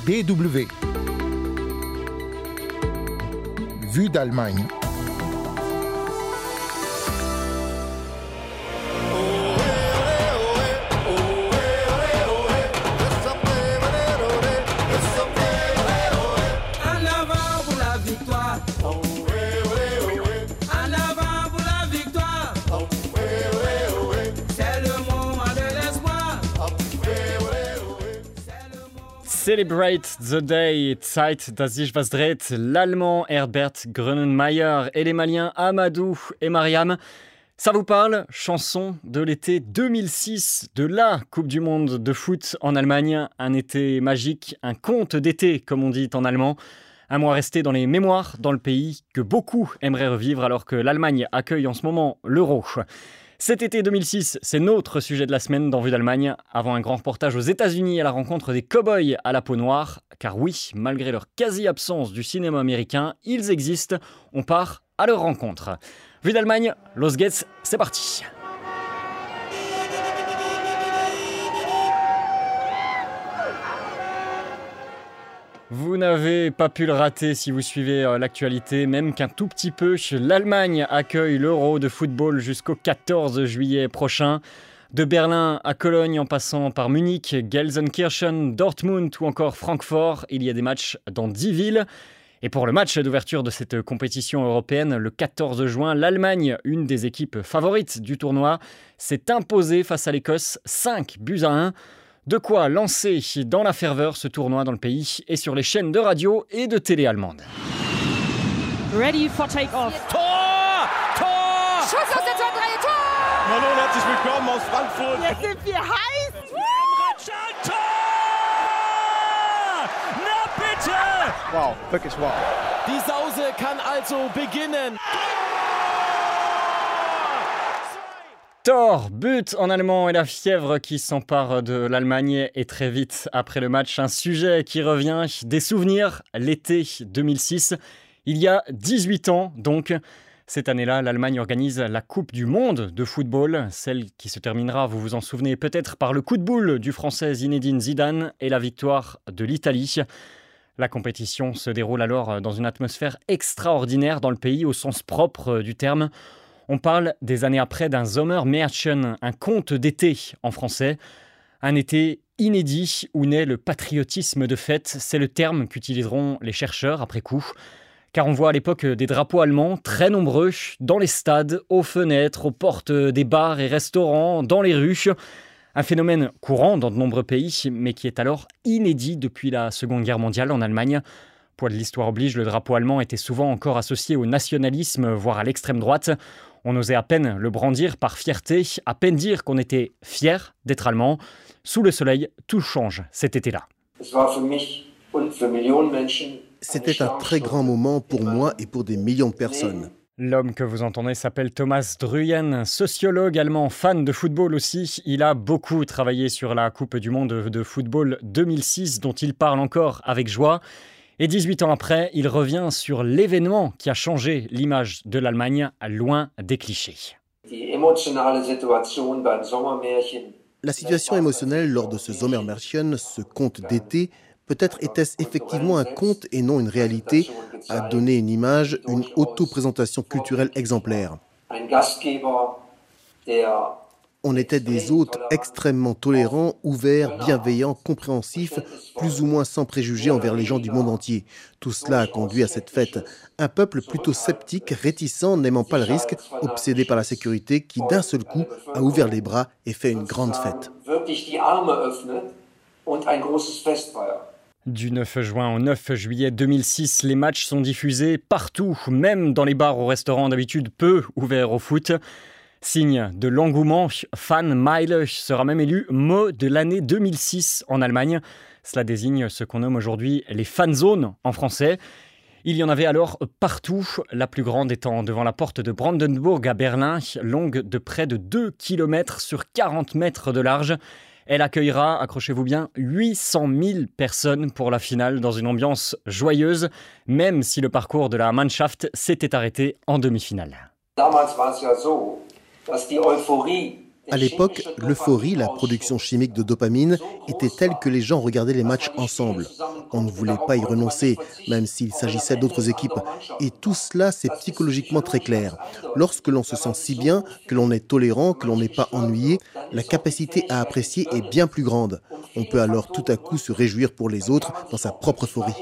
DW. Vue d'Allemagne. Celebrate the day, Zeit, dass sich was dreht. L'allemand Herbert Grönemeyer et les Maliens Amadou et Mariam. Ça vous parle? Chanson de l'été 2006 de la Coupe du Monde de foot en Allemagne. Un été magique, un conte d'été, comme on dit en allemand. Un mois resté dans les mémoires dans le pays que beaucoup aimeraient revivre alors que l'Allemagne accueille en ce moment l'Euro. Cet été 2006, c'est notre sujet de la semaine dans Vue d'Allemagne, avant un grand reportage aux États-Unis à la rencontre des cow-boys à la peau noire. Car oui, malgré leur quasi-absence du cinéma américain, ils existent. On part à leur rencontre. Vue d'Allemagne, Los geht's, c'est parti. Vous n'avez pas pu le rater si vous suivez l'actualité, même qu'un tout petit peu. L'Allemagne accueille l'Euro de football jusqu'au 14 juillet prochain. De Berlin à Cologne en passant par Munich, Gelsenkirchen, Dortmund ou encore Francfort, il y a des matchs dans 10 villes. Et pour le match d'ouverture de cette compétition européenne, le 14 juin, l'Allemagne, une des équipes favorites du tournoi, s'est imposée face à l'Écosse 5-1. De quoi lancer dans la ferveur ce tournoi dans le pays et sur les chaînes de radio et de télé allemandes. Ready for take-off. Tor! Tor! Schuss aus der Torreihe, Tor! Hallo, herzlich willkommen aus Frankfurt. Jetzt sind wir heiß. Emre Can, Tor! Na bitte! Wow, wirklich wow. Die Sause kann also beginnen. Tor, but en allemand et la fièvre qui s'empare de l'Allemagne et très vite après le match, un sujet qui revient, des souvenirs, l'été 2006, il y a 18 ans donc. Cette année-là, l'Allemagne organise la Coupe du Monde de football, celle qui se terminera, vous vous en souvenez peut-être, par le coup de boule du Français Zinedine Zidane et la victoire de l'Italie. La compétition se déroule alors dans une atmosphère extraordinaire dans le pays au sens propre du terme. On parle des années après d'un Sommermärchen, un conte d'été en français. Un été inédit où naît le patriotisme de fête, c'est le terme qu'utiliseront les chercheurs après coup. Car on voit à l'époque des drapeaux allemands très nombreux dans les stades, aux fenêtres, aux portes des bars et restaurants, dans les rues. Un phénomène courant dans de nombreux pays, mais qui est alors inédit depuis la Seconde Guerre mondiale en Allemagne. Poids de l'histoire oblige, le drapeau allemand était souvent encore associé au nationalisme, voire à l'extrême droite. On osait à peine le brandir par fierté, à peine dire qu'on était fier d'être allemand. Sous le soleil, tout change cet été-là. C'était un très grand moment pour moi et pour des millions de personnes. L'homme que vous entendez s'appelle Thomas Druyen, sociologue allemand, fan de football aussi. Il a beaucoup travaillé sur la Coupe du Monde de football 2006, dont il parle encore avec joie. Et 18 ans après, il revient sur l'événement qui a changé l'image de l'Allemagne, loin des clichés. La situation émotionnelle lors de ce Sommermärchen, ce conte d'été, peut-être était-ce effectivement un conte et non une réalité, à donner une image, une auto-présentation culturelle exemplaire. On était des hôtes extrêmement tolérants, ouverts, bienveillants, compréhensifs, plus ou moins sans préjugés envers les gens du monde entier. Tout cela a conduit à cette fête. Un peuple plutôt sceptique, réticent, n'aimant pas le risque, obsédé par la sécurité, qui d'un seul coup a ouvert les bras et fait une grande fête. Du 9 juin au 9 juillet 2006, les matchs sont diffusés partout, même dans les bars ou restaurants d'habitude peu ouverts au foot. Signe de l'engouement, Fanmeile sera même élu mot de l'année 2006 en Allemagne. Cela désigne ce qu'on nomme aujourd'hui les fanzones en français. Il y en avait alors partout, la plus grande étant devant la porte de Brandenburg à Berlin, longue de près de 2 km sur 40 mètres de large. Elle accueillera, accrochez-vous bien, 800 000 personnes pour la finale dans une ambiance joyeuse, même si le parcours de la Mannschaft s'était arrêté en demi-finale. À l'époque, l'euphorie, la production chimique de dopamine, était telle que les gens regardaient les matchs ensemble. On ne voulait pas y renoncer, même s'il s'agissait d'autres équipes. Et tout cela, c'est psychologiquement très clair. Lorsque l'on se sent si bien, que l'on est tolérant, que l'on n'est pas ennuyé, la capacité à apprécier est bien plus grande. On peut alors tout à coup se réjouir pour les autres dans sa propre euphorie.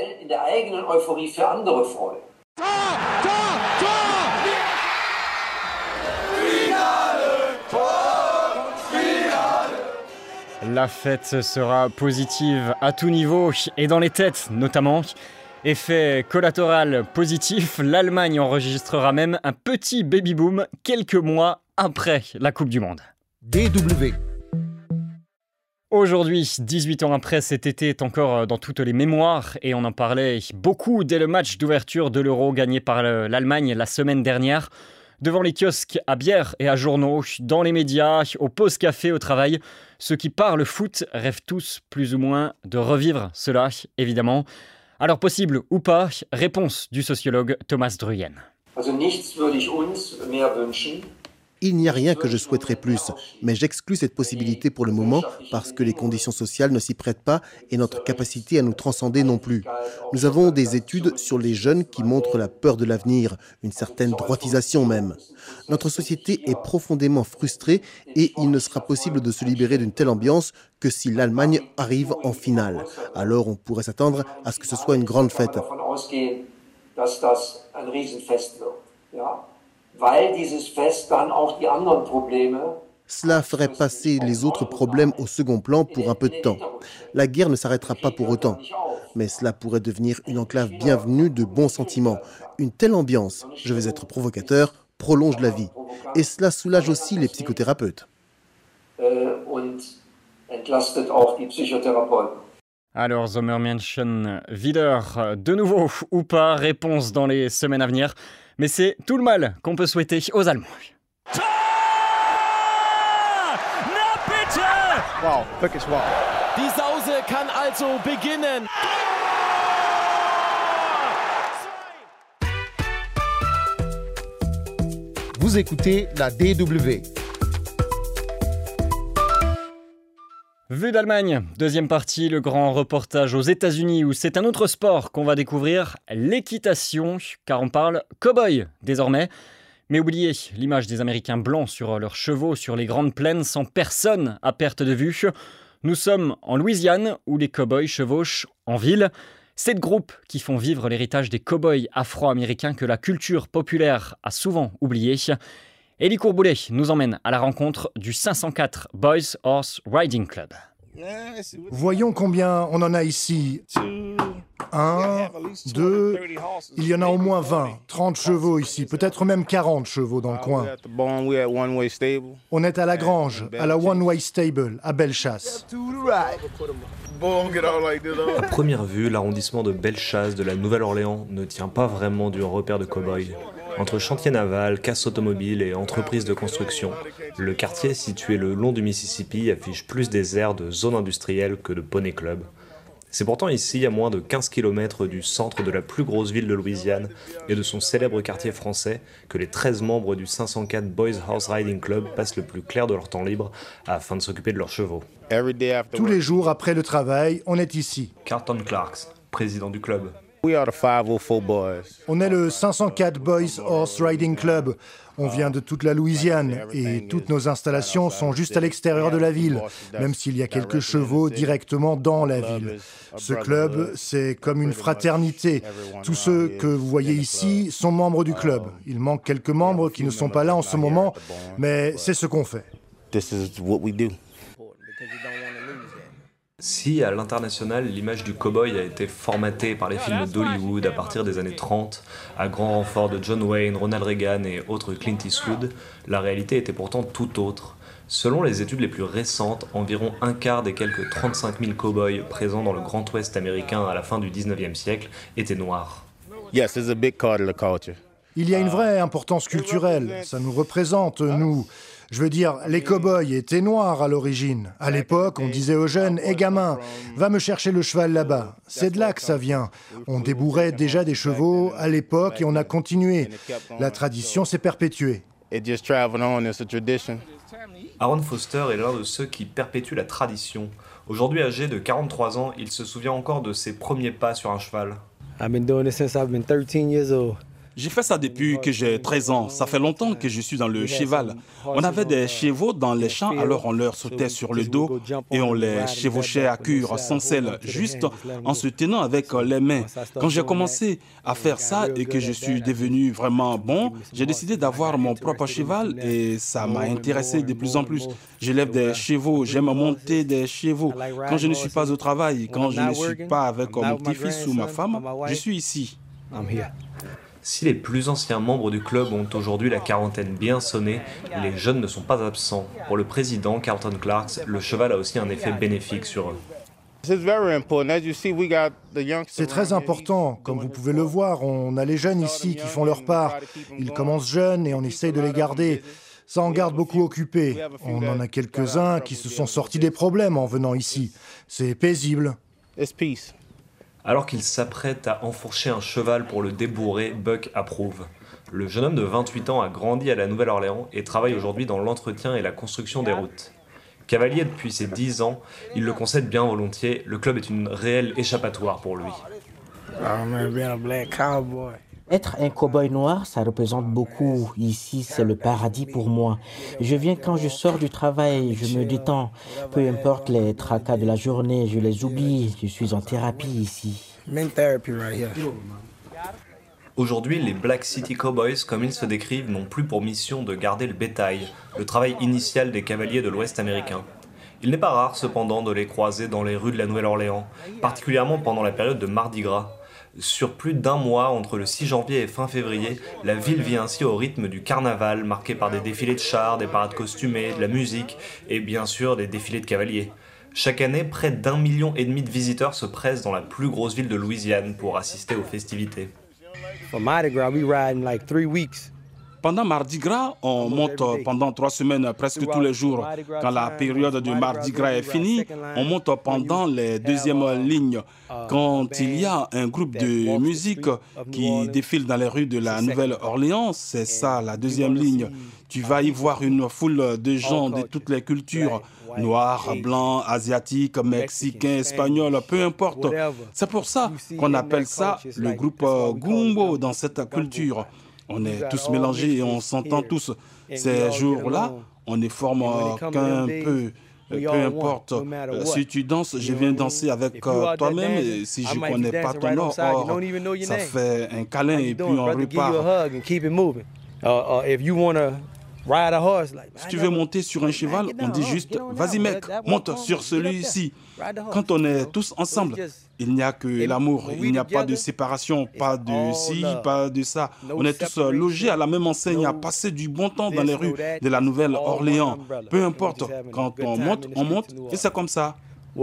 La fête sera positive à tout niveau et dans les têtes notamment. Effet collatéral positif, l'Allemagne enregistrera même un petit baby-boom quelques mois après la Coupe du Monde. DW. Aujourd'hui, 18 ans après, cet été est encore dans toutes les mémoires et on en parlait beaucoup dès le match d'ouverture de l'Euro gagné par l'Allemagne la semaine dernière. Devant les kiosques à bière et à journaux, dans les médias, aux pauses café, au travail, ceux qui parlent foot rêvent tous plus ou moins de revivre cela, évidemment. Alors possible ou pas, réponse du sociologue Thomas Druyen. Il n'y a rien que je souhaiterais plus, mais j'exclus cette possibilité pour le moment parce que les conditions sociales ne s'y prêtent pas et notre capacité à nous transcender non plus. Nous avons des études sur les jeunes qui montrent la peur de l'avenir, une certaine droitisation même. Notre société est profondément frustrée et il ne sera possible de se libérer d'une telle ambiance que si l'Allemagne arrive en finale. Alors on pourrait s'attendre à ce que ce soit une grande fête. Cela ferait passer les autres problèmes au second plan pour un peu de temps. La guerre ne s'arrêtera pas pour autant. Mais cela pourrait devenir une enclave bienvenue de bons sentiments. Une telle ambiance, je vais être provocateur, prolonge la vie. Et cela soulage aussi les psychothérapeutes. Alors, Sommermärchen wieder, de nouveau ou pas, réponse dans les semaines à venir. Mais c'est tout le mal qu'on peut souhaiter aux Allemands. Tor! Na bitte! Wow, wirklich wow. Die Sause kann also beginnen. Vous écoutez la DW. Vue d'Allemagne, deuxième partie, le grand reportage aux États-Unis où c'est un autre sport qu'on va découvrir, l'équitation, car on parle cow-boy désormais. Mais oubliez l'image des Américains blancs sur leurs chevaux sur les grandes plaines sans personne à perte de vue. Nous sommes en Louisiane où les cow-boys chevauchent en ville. 7 groupes qui font vivre l'héritage des cow-boys afro-américains que la culture populaire a souvent oublié. Élie Courboulet nous emmène à la rencontre du 504 Boys Horse Riding Club. Voyons combien on en a ici. 1, 2, il y en a au moins 20, 30 chevaux ici, peut-être même 40 chevaux dans le coin. On est à la grange, à la One Way Stable, à Bellechasse. À première vue, l'arrondissement de Bellechasse de la Nouvelle-Orléans ne tient pas vraiment du repère de cow-boy. Entre chantiers navals, casse automobiles et entreprises de construction, le quartier situé le long du Mississippi affiche plus des airs de zone industrielle que de poney club. C'est pourtant ici, à moins de 15 km du centre de la plus grosse ville de Louisiane et de son célèbre quartier français, que les 13 membres du 504 Boys Horse Riding Club passent le plus clair de leur temps libre afin de s'occuper de leurs chevaux. Tous les jours après le travail, on est ici. Carlton Clarks, président du club. On est le 504 Boys Horse Riding Club. On vient de toute la Louisiane et toutes nos installations sont juste à l'extérieur de la ville, même s'il y a quelques chevaux directement dans la ville. Ce club, c'est comme une fraternité. Tous ceux que vous voyez ici sont membres du club. Il manque quelques membres qui ne sont pas là en ce moment, mais c'est ce qu'on fait. Si, à l'international, l'image du cow-boy a été formatée par les films d'Hollywood à partir des années 30, à grand renfort de John Wayne, Ronald Reagan et autres Clint Eastwood, la réalité était pourtant tout autre. Selon les études les plus récentes, environ un quart des quelques 35 000 cow-boys présents dans le Grand Ouest américain à la fin du 19e siècle étaient noirs. Il y a une vraie importance culturelle, ça nous représente, nous. Je veux dire, les cow-boys étaient noirs à l'origine. À l'époque, on disait aux jeunes « Hé gamin, va me chercher le cheval là-bas ». C'est de là que ça vient. On débourrait déjà des chevaux à l'époque et on a continué. La tradition s'est perpétuée. Aaron Foster est l'un de ceux qui perpétuent la tradition. Aujourd'hui âgé de 43 ans, il se souvient encore de ses premiers pas sur un cheval. J'ai fait ça depuis que j'ai 13 ans. Ça fait longtemps que je suis dans le cheval. On avait des chevaux dans les champs, alors on leur sautait sur le dos et on les chevauchait à cure, sans selle, juste en se tenant avec les mains. Quand j'ai commencé à faire ça et que je suis devenu vraiment bon, j'ai décidé d'avoir mon propre cheval et ça m'a intéressé de plus en plus. J'élève des chevaux, j'aime monter des chevaux. Quand je ne suis pas au travail, quand je ne suis pas avec mon petit-fils ou ma femme, je suis ici. Si les plus anciens membres du club ont aujourd'hui la quarantaine bien sonnée, les jeunes ne sont pas absents. Pour le président Carlton Clarks, le cheval a aussi un effet bénéfique sur eux. C'est très important. Comme vous pouvez le voir, on a les jeunes ici qui font leur part. Ils commencent jeunes et on essaye de les garder. Ça en garde beaucoup occupés. On en a quelques-uns qui se sont sortis des problèmes en venant ici. C'est paisible. Alors qu'il s'apprête à enfourcher un cheval pour le débourrer, Buck approuve. Le jeune homme de 28 ans a grandi à la Nouvelle-Orléans et travaille aujourd'hui dans l'entretien et la construction des routes. Cavalier depuis ses 10 ans, il le concède bien volontiers, le club est une réelle échappatoire pour lui. Être un cow-boy noir, ça représente beaucoup. Ici, c'est le paradis pour moi. Je viens quand je sors du travail, je me détends. Peu importe les tracas de la journée, je les oublie. Je suis en thérapie ici. Aujourd'hui, les Black City Cowboys, comme ils se décrivent, n'ont plus pour mission de garder le bétail, le travail initial des cavaliers de l'Ouest américain. Il n'est pas rare cependant de les croiser dans les rues de la Nouvelle-Orléans, particulièrement pendant la période de Mardi Gras. Sur plus d'un mois, entre le 6 janvier et fin février, la ville vit ainsi au rythme du carnaval, marqué par des défilés de chars, des parades costumées, de la musique et bien sûr des défilés de cavaliers. Chaque année, près d'1,5 million de visiteurs se pressent dans la plus grosse ville de Louisiane pour assister aux festivités. Pendant Mardi Gras, on monte pendant 3 semaines presque tous les jours. Quand la période du Mardi Gras est finie, on monte pendant les deuxièmes lignes. Quand il y a un groupe de musique qui défile dans les rues de la Nouvelle-Orléans, c'est ça la deuxième ligne. Tu vas y voir une foule de gens de toutes les cultures, noirs, blancs, asiatiques, mexicains, espagnols, peu importe. C'est pour ça qu'on appelle ça le groupe Gumbo dans cette culture. On est tous mélangés et on s'entend tous. Ces jours-là, on ne forme qu'un peu. Peu importe. Si tu danses, je viens danser avec toi-même. Et si je ne connais pas ton nom, ça fait un câlin et puis on repart. Si tu veux monter sur un cheval, on dit juste « Vas-y mec, monte sur celui-ci ». Quand on est tous ensemble, il n'y a que l'amour, il n'y a pas de séparation, pas de ci, pas de ça. On est tous logés à la même enseigne, à passer du bon temps dans les rues de la Nouvelle-Orléans. Peu importe, quand on monte, et c'est comme ça.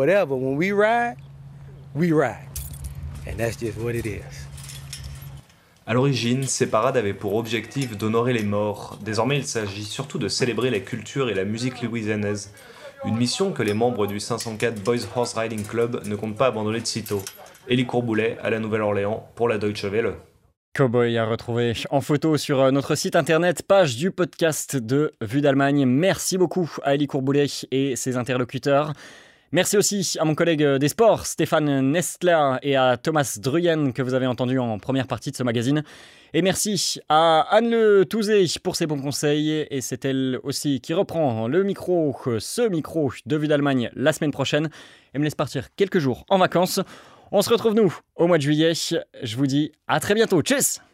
À l'origine, ces parades avaient pour objectif d'honorer les morts. Désormais, il s'agit surtout de célébrer la culture et la musique louisianaise. Une mission que les membres du 504 Boys Horse Riding Club ne comptent pas abandonner de sitôt. Élie Courboulet, à la Nouvelle-Orléans, pour la Deutsche Welle. Cowboy à retrouver en photo sur notre site internet, page du podcast de Vue d'Allemagne. Merci beaucoup à Élie Courboulet et ses interlocuteurs. Merci aussi à mon collègue des sports, Stéphane Nestler, et à Thomas Druyen, que vous avez entendu en première partie de ce magazine. Et merci à Anne-Le Touzé pour ses bons conseils. Et c'est elle aussi qui reprend ce micro de Vue d'Allemagne la semaine prochaine et me laisse partir quelques jours en vacances. On se retrouve nous au mois de juillet. Je vous dis à très bientôt. Tchuss!